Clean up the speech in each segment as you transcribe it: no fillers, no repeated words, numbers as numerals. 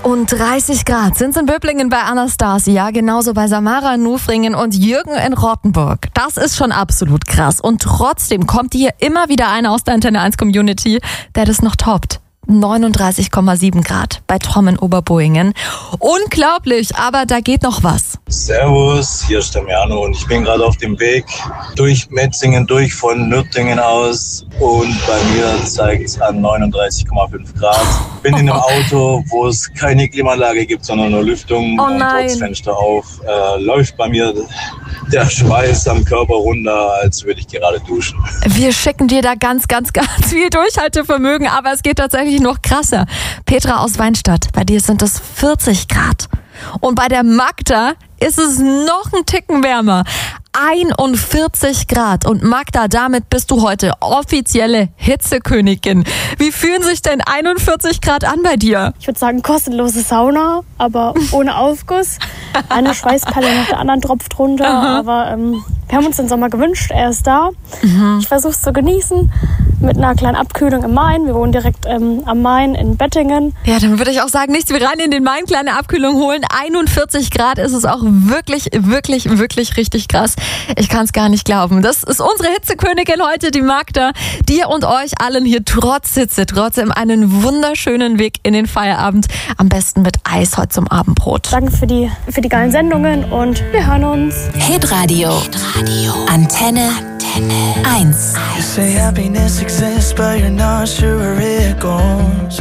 31 Grad sind es in Böblingen bei Anastasia, genauso bei Samara in Nufringen und Jürgen in Rottenburg. Das ist schon absolut krass. Und trotzdem kommt hier immer wieder einer aus der Antenne 1 Community, der das noch toppt. 39,7 Grad bei Tom in Oberboingen. Unglaublich, aber da geht noch was. Servus, hier ist der Miano und ich bin gerade auf dem Weg durch Metzingen, durch von Nürtingen aus und bei mir zeigt es an 39,5 Grad. Bin in einem Auto, wo es keine Klimaanlage gibt, sondern nur Lüftung und trotz Fenster auf. Läuft bei mir der Schweiß am Körper runter, als würde ich gerade duschen. Wir schicken dir da ganz viel Durchhaltevermögen, aber es geht tatsächlich noch krasser. Petra aus Weinstadt, bei dir sind es 40 Grad. Und bei der Magda ist es noch ein Ticken wärmer. 41 Grad. Und Magda, damit bist du heute offizielle Hitzekönigin. Wie fühlen sich denn 41 Grad an bei dir? Ich würde sagen, kostenlose Sauna, aber ohne Aufguss. Eine Schweißperle nach der anderen tropft runter. Aber wir haben uns den Sommer gewünscht, er ist da. Ich versuche es zu genießen mit einer kleinen Abkühlung im Main. Wir wohnen direkt am Main in Bettingen. Ja, dann würde ich auch sagen, nichts wie rein in den Main, kleine Abkühlung holen. 41 Grad ist es auch wirklich richtig krass. Ich kann es gar nicht glauben. Das ist unsere Hitzekönigin heute, die Magda. Dir und euch allen hier trotz Hitze, trotzdem einen wunderschönen Weg in den Feierabend. Am besten mit Eis heute zum Abendbrot. Danke für die geilen Sendungen und wir hören uns. Hitradio. Antenne 1. You say happiness exists, but you're not sure where it goes.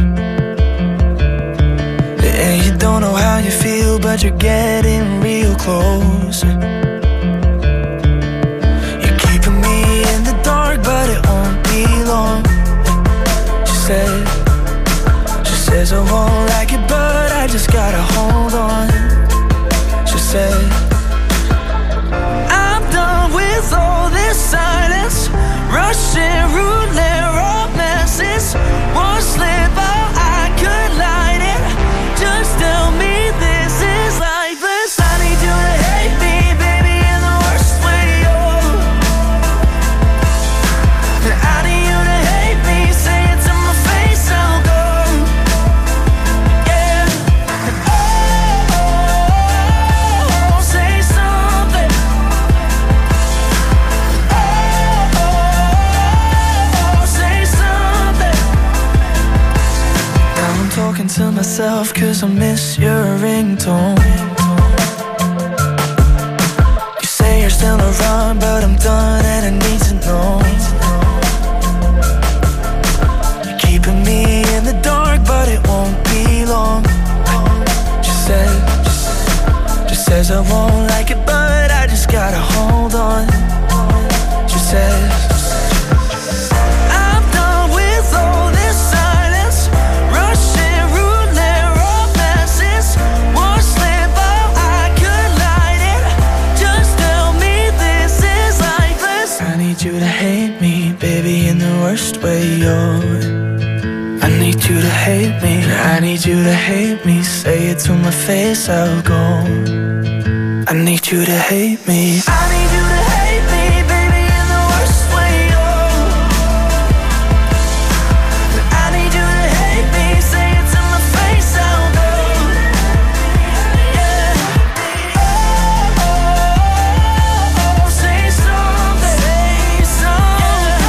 And you don't know how you feel, but you're getting real close. You're keeping me in the dark, but it won't be long. She says I won't like it, but I just gotta hold on. She said, I'm done with all this silence, Russian roulette romances. One slip out, I could light it. Just tell me this is lifeless. I need you to hate me, baby, in the worst way, oh. I need you to hate me, say it to my face, I'll go. Yeah. Oh, say something. Oh, say something. Now I'm talking to myself, cause I miss your ringtone. You say you're still around, but I'm done and I need to know. You're keeping me in the dark, but it won't be long. She says I won't like it, but I just gotta hold on. She says, I'm done with all this silence, Russian roulette romances. One slip out, I could light it. Just tell me this is lifeless. I need you to hate me, baby, in the worst way, yo. I need you to hate me, I need you to hate me. Say it to my face, I'll go. I need you to hate me. I need you to hate me, baby, in the worst way, oh. I need you to hate me, say it to my face, I'll go. Yeah. Oh, say something, say something.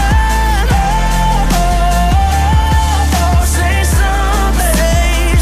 Oh, say something, say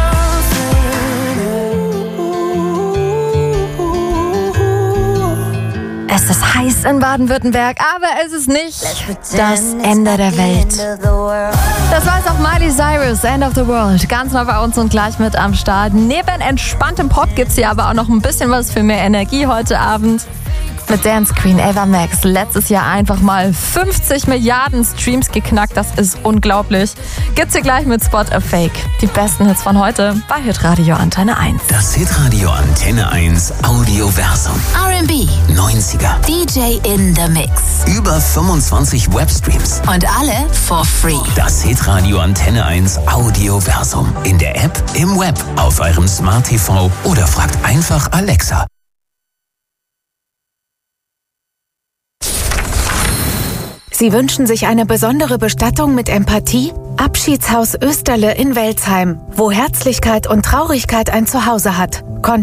something. Es ist heiß in Baden-Württemberg, aber es ist nicht das Ende der Welt. Das weiß auch Miley Cyrus, End of the World. Ganz neu bei uns und gleich mit am Start. Neben entspanntem Pop gibt's hier aber auch noch ein bisschen was für mehr Energie heute Abend. Mit Dance Queen Ava Max letztes Jahr einfach mal 50 Milliarden Streams geknackt. Das ist unglaublich. Gibt's hier gleich mit Spot a Fake. Die besten Hits von heute bei Hitradio Antenne 1. Das Hitradio Antenne 1 Audioversum. R&B, 90er, DJ in the Mix. Über 25 Webstreams. Und alle for free. Das Hitradio Antenne 1 Audioversum. In der App, im Web, auf eurem Smart TV oder fragt einfach Alexa. Sie wünschen sich eine besondere Bestattung mit Empathie? Abschiedshaus Österle in Welzheim, wo Herzlichkeit und Traurigkeit ein Zuhause hat.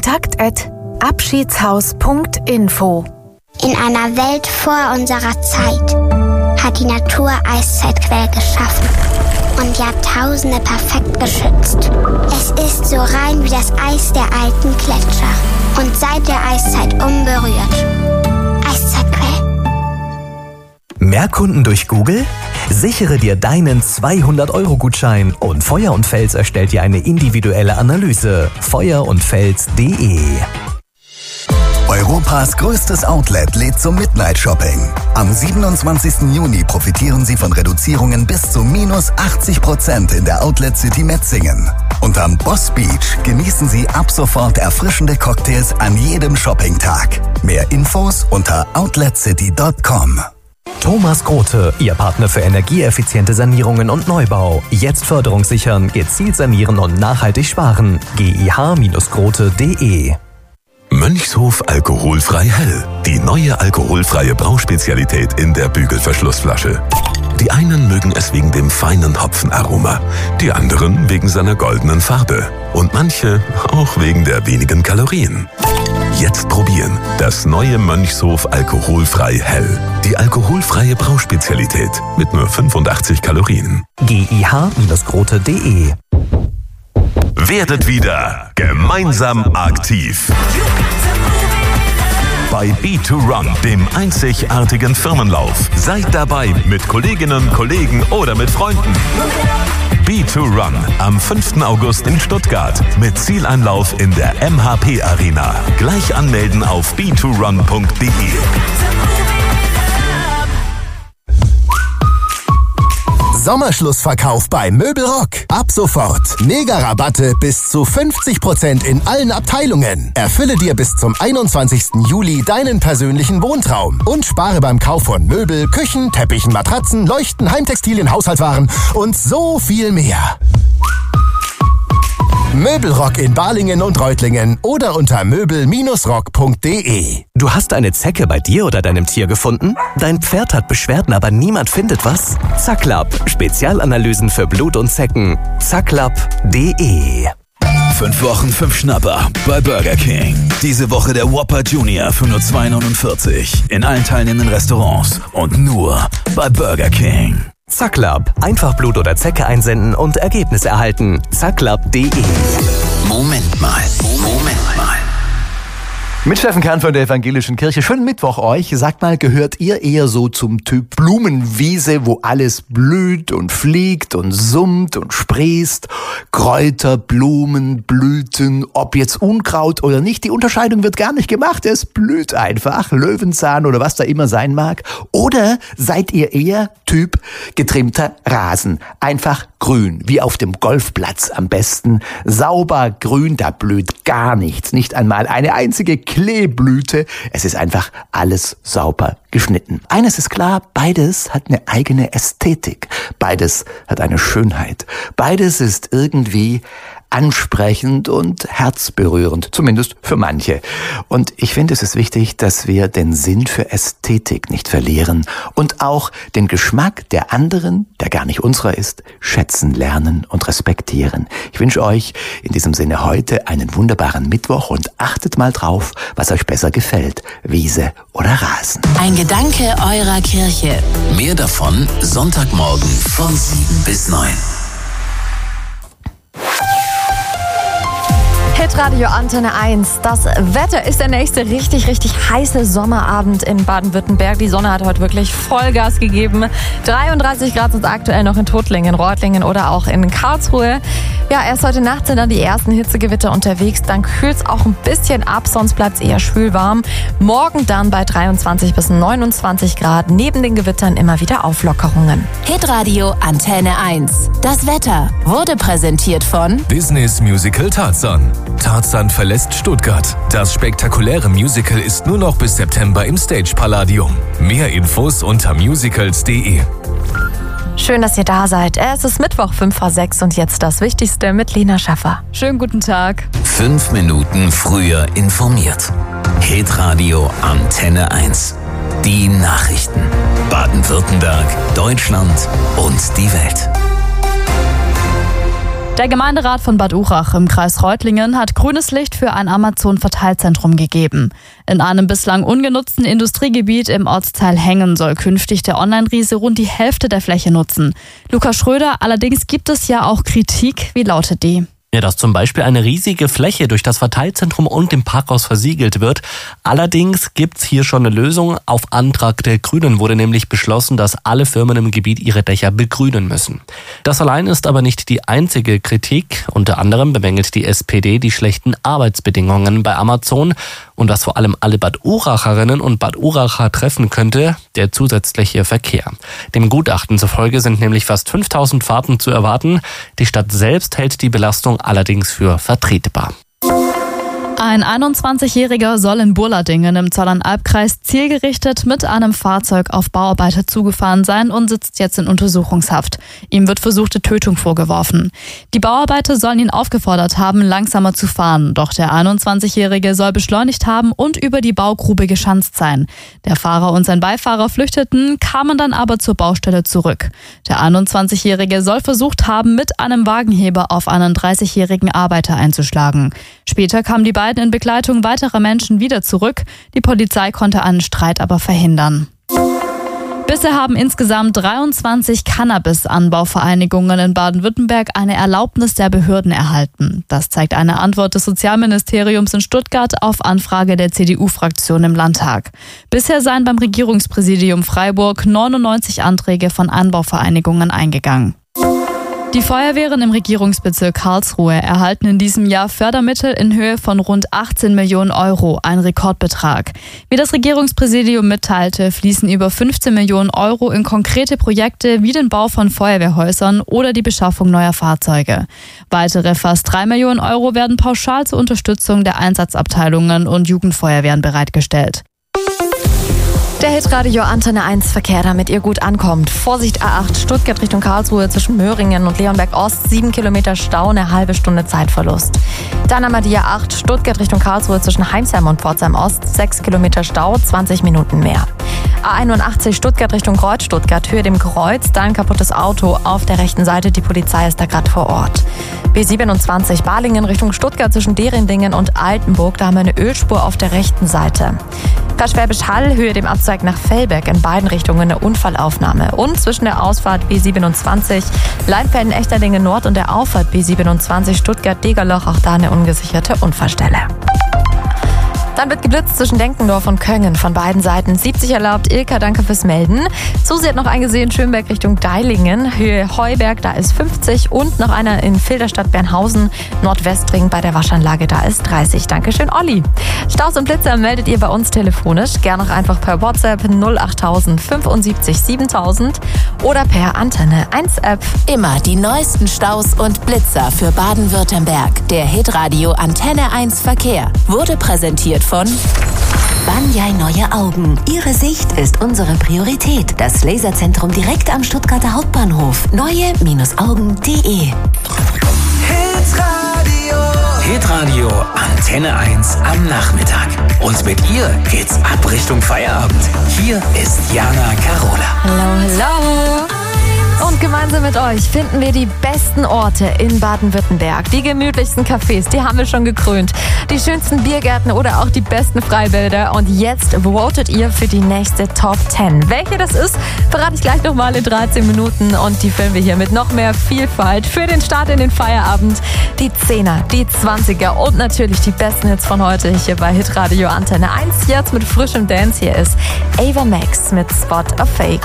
Kontakt@abschiedshaus.info. In einer Welt vor unserer Zeit hat die Natur Eiszeitquellen geschaffen und Jahrtausende perfekt geschützt. Es ist so rein wie das Eis der alten Gletscher und seit der Eiszeit unberührt. Eiszeitquellen. Mehr Kunden durch Google? Sichere dir deinen 200-Euro-Gutschein und Feuer und Fels erstellt dir eine individuelle Analyse. feuerundfels.de. Europas größtes Outlet lädt zum Midnight Shopping. Am 27. Juni profitieren Sie von Reduzierungen bis zu -80% in der Outlet City Metzingen. Und am Boss Beach genießen Sie ab sofort erfrischende Cocktails an jedem Shoppingtag. Mehr Infos unter outletcity.com. Thomas Grote, Ihr Partner für energieeffiziente Sanierungen und Neubau. Jetzt Förderung sichern, gezielt sanieren und nachhaltig sparen. gih-grote.de. Mönchshof Alkoholfrei Hell. Die neue alkoholfreie Brauspezialität in der Bügelverschlussflasche. Die einen mögen es wegen dem feinen Hopfenaroma, die anderen wegen seiner goldenen Farbe und manche auch wegen der wenigen Kalorien. Jetzt probieren das neue Mönchshof Alkoholfrei Hell. Die alkoholfreie Brauspezialität mit nur 85 Kalorien. gih-grote.de. Werdet wieder gemeinsam aktiv. Bei B2Run, dem einzigartigen Firmenlauf. Seid dabei mit Kolleginnen, Kollegen oder mit Freunden. B2Run am 5. August in Stuttgart mit Zieleinlauf in der MHP Arena. Gleich anmelden auf b2run.de. Sommerschlussverkauf bei Möbelrock. Ab sofort. Mega-Rabatte bis zu 50% in allen Abteilungen. Erfülle dir bis zum 21. Juli deinen persönlichen Wohntraum und spare beim Kauf von Möbel, Küchen, Teppichen, Matratzen, Leuchten, Heimtextilien, Haushaltswaren und so viel mehr. Möbelrock in Balingen und Reutlingen oder unter möbel-rock.de. Du hast eine Zecke bei dir oder deinem Tier gefunden? Dein Pferd hat Beschwerden, aber niemand findet was? Zacklab. Spezialanalysen für Blut und Zecken. zacklab.de. 5 Wochen, 5 Schnapper bei Burger King. Diese Woche der Whopper Junior für nur 2,49. In allen teilnehmenden Restaurants und nur bei Burger King. Zacklab. Einfach Blut oder Zecke einsenden und Ergebnis erhalten. zacklab.de. Moment mal. Mit Steffen Kahn von der Evangelischen Kirche. Schönen Mittwoch euch. Sagt mal, gehört ihr eher so zum Typ Blumenwiese, wo alles blüht und fliegt und summt und sprießt? Kräuter, Blumen, Blüten, ob jetzt Unkraut oder nicht, die Unterscheidung wird gar nicht gemacht. Es blüht einfach, Löwenzahn oder was da immer sein mag. Oder seid ihr eher Typ getrimmter Rasen? Einfach grün, wie auf dem Golfplatz am besten. Sauber grün, da blüht gar nichts, nicht einmal eine einzige Kleeblüte. Es ist einfach alles sauber geschnitten. Eines ist klar, beides hat eine eigene Ästhetik. Beides hat eine Schönheit. Beides ist irgendwie ansprechend und herzberührend, zumindest für manche. Und ich finde, es ist wichtig, dass wir den Sinn für Ästhetik nicht verlieren und auch den Geschmack der anderen, der gar nicht unserer ist, schätzen lernen und respektieren. Ich wünsche euch in diesem Sinne heute einen wunderbaren Mittwoch und achtet mal drauf, was euch besser gefällt, Wiese oder Rasen. Ein Gedanke eurer Kirche. Mehr davon Sonntagmorgen von 7 bis 9. Hitradio Antenne 1. Das Wetter ist der nächste richtig heiße Sommerabend in Baden-Württemberg. Die Sonne hat heute wirklich Vollgas gegeben. 33 Grad sind aktuell noch in Tuttlingen, Reutlingen oder auch in Karlsruhe. Ja, erst heute Nacht sind dann die ersten Hitzegewitter unterwegs. Dann kühlt es auch ein bisschen ab, sonst bleibt es eher schwülwarm. Morgen dann bei 23 bis 29 Grad. Neben den Gewittern immer wieder Auflockerungen. Hitradio Antenne 1. Das Wetter wurde präsentiert von Disneys Musical Tarzan. Tarzan verlässt Stuttgart. Das spektakuläre Musical ist nur noch bis September im Stage Palladium. Mehr Infos unter musicals.de. Schön, dass ihr da seid. Es ist Mittwoch, 5:06 und jetzt das Wichtigste mit Lena Schaffer. Schönen guten Tag. 5 Minuten früher informiert. Hitradio Antenne 1. Die Nachrichten. Baden-Württemberg, Deutschland und die Welt. Der Gemeinderat von Bad Urach im Kreis Reutlingen hat grünes Licht für ein Amazon-Verteilzentrum gegeben. In einem bislang ungenutzten Industriegebiet im Ortsteil Hengen soll künftig der Online-Riese rund die Hälfte der Fläche nutzen. Lukas Schröder, allerdings gibt es ja auch Kritik. Wie lautet die? Ja, dass zum Beispiel eine riesige Fläche durch das Verteilzentrum und dem Parkhaus versiegelt wird. Allerdings gibt's hier schon eine Lösung. Auf Antrag der Grünen wurde nämlich beschlossen, dass alle Firmen im Gebiet ihre Dächer begrünen müssen. Das allein ist aber nicht die einzige Kritik. Unter anderem bemängelt die SPD die schlechten Arbeitsbedingungen bei Amazon. Und was vor allem alle Bad Uracherinnen und Bad Uracher treffen könnte, der zusätzliche Verkehr. Dem Gutachten zufolge sind nämlich fast 5000 Fahrten zu erwarten. Die Stadt selbst hält die Belastung allerdings für vertretbar. Ein 21-Jähriger soll in Burladingen im Zollernalbkreis zielgerichtet mit einem Fahrzeug auf Bauarbeiter zugefahren sein und sitzt jetzt in Untersuchungshaft. Ihm wird versuchte Tötung vorgeworfen. Die Bauarbeiter sollen ihn aufgefordert haben, langsamer zu fahren. Doch der 21-Jährige soll beschleunigt haben und über die Baugrube geschanzt sein. Der Fahrer und sein Beifahrer flüchteten, kamen dann aber zur Baustelle zurück. Der 21-Jährige soll versucht haben, mit einem Wagenheber auf einen 30-jährigen Arbeiter einzuschlagen. Später kamen die beiden in Begleitung weiterer Menschen wieder zurück. Die Polizei konnte einen Streit aber verhindern. Bisher haben insgesamt 23 Cannabis-Anbauvereinigungen in Baden-Württemberg eine Erlaubnis der Behörden erhalten. Das zeigt eine Antwort des Sozialministeriums in Stuttgart auf Anfrage der CDU-Fraktion im Landtag. Bisher seien beim Regierungspräsidium Freiburg 99 Anträge von Anbauvereinigungen eingegangen. Die Feuerwehren im Regierungsbezirk Karlsruhe erhalten in diesem Jahr Fördermittel in Höhe von rund 18 Millionen Euro, ein Rekordbetrag. Wie das Regierungspräsidium mitteilte, fließen über 15 Millionen Euro in konkrete Projekte wie den Bau von Feuerwehrhäusern oder die Beschaffung neuer Fahrzeuge. Weitere fast 3 Millionen Euro werden pauschal zur Unterstützung der Einsatzabteilungen und Jugendfeuerwehren bereitgestellt. Der Hitradio Antenne 1 Verkehr, damit ihr gut ankommt. Vorsicht A8 Stuttgart Richtung Karlsruhe zwischen Möhringen und Leonberg Ost. 7 Kilometer Stau, eine halbe Stunde Zeitverlust. Dann einmal die A8 Stuttgart Richtung Karlsruhe zwischen Heimsheim und Pforzheim Ost. 6 Kilometer Stau, 20 Minuten mehr. A81 Stuttgart Richtung Kreuz Stuttgart, Höhe dem Kreuz. Da ein kaputtes Auto auf der rechten Seite. Die Polizei ist da gerade vor Ort. B27 Balingen Richtung Stuttgart zwischen Derendingen und Altenburg. Da haben wir eine Ölspur auf der rechten Seite. Schwäbisch Hall, Höhe dem Abzweig nach Fellberg, in beiden Richtungen eine Unfallaufnahme. Und zwischen der Ausfahrt B27 Leinfelden-Echterdingen Nord und der Auffahrt B27 Stuttgart-Degerloch, auch da eine ungesicherte Unfallstelle. Dann wird geblitzt zwischen Denkendorf und Köngen von beiden Seiten. 70 erlaubt. Ilka, danke fürs Melden. Susi hat noch eingesehen, Schönberg Richtung Deilingen. Höhe Heuberg, da ist 50. Und noch einer in Filderstadt-Bernhausen, Nordwestring bei der Waschanlage, da ist 30. Dankeschön, Olli. Staus und Blitzer meldet ihr bei uns telefonisch. Gerne auch einfach per WhatsApp 08000 75 7000 oder per Antenne 1 App. Immer die neuesten Staus und Blitzer für Baden-Württemberg. Der Hitradio Antenne 1 Verkehr wurde präsentiert von Banyai Neue Augen. Ihre Sicht ist unsere Priorität. Das Laserzentrum direkt am Stuttgarter Hauptbahnhof. Neue-Augen.de. Hitradio Antenne 1 am Nachmittag. Und mit ihr geht's ab Richtung Feierabend. Hier ist Jana Carola. Hallo, hallo. Und gemeinsam mit euch finden wir die besten Orte in Baden-Württemberg. Die gemütlichsten Cafés, die haben wir schon gekrönt. Die schönsten Biergärten oder auch die besten Freibäder. Und jetzt votet ihr für die nächste Top 10. Welche das ist, verrate ich gleich nochmal in 13 Minuten. Und die füllen wir hier mit noch mehr Vielfalt für den Start in den Feierabend. Die 10er, die 20er und natürlich die besten Hits von heute hier bei Hitradio Antenne 1. Jetzt mit frischem Dance. Hier ist Ava Max mit Spot a Fake.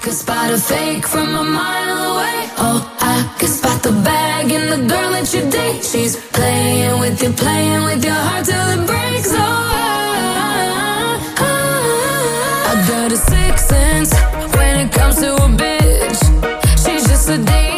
Oh, I can spot the bag in the girl that you date. She's playing with your heart till it breaks. Oh, I got a sixth sense when it comes to a bitch. She's just a day.